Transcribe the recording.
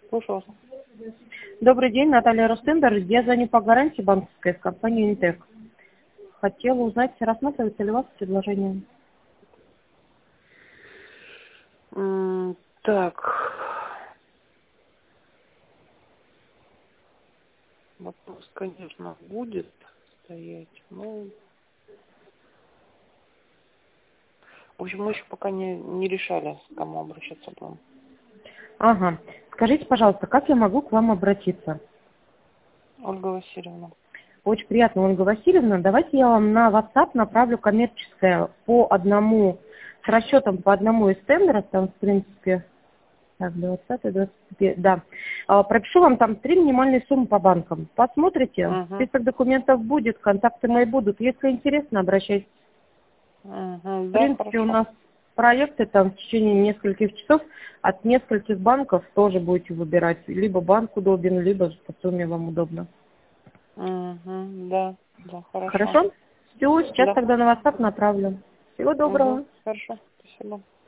Слушаю вас. Добрый день, Наталья Рустендер. Я звоню по гарантии банковской из компании Интек. Хотела узнать, рассматривается ли у вас предложение. Так, вопрос, конечно, будет стоять. Ну, в общем, мы еще пока не решали, к кому обращаться будем. Ага. Скажите, пожалуйста, как я могу к вам обратиться? Ольга Васильевна. Очень приятно, Ольга Васильевна. Давайте я вам на WhatsApp направлю коммерческое с расчетом по одному из тендеров, там, в принципе, так, 20, 25, да. Пропишу вам там 3 минимальные суммы по банкам. Посмотрите, Угу. список документов будет, контакты мои будут. Если интересно, обращайтесь. Угу. В Да, принципе, у хорошо. нас проекты там в течение нескольких часов от нескольких банков тоже будете выбирать. Либо банк удобен, либо по сумме вам удобно. Угу. Да, да, хорошо. Хорошо? Все, сейчас Да. тогда на WhatsApp направлю. Всего Угу. доброго. Хорошо. Спасибо.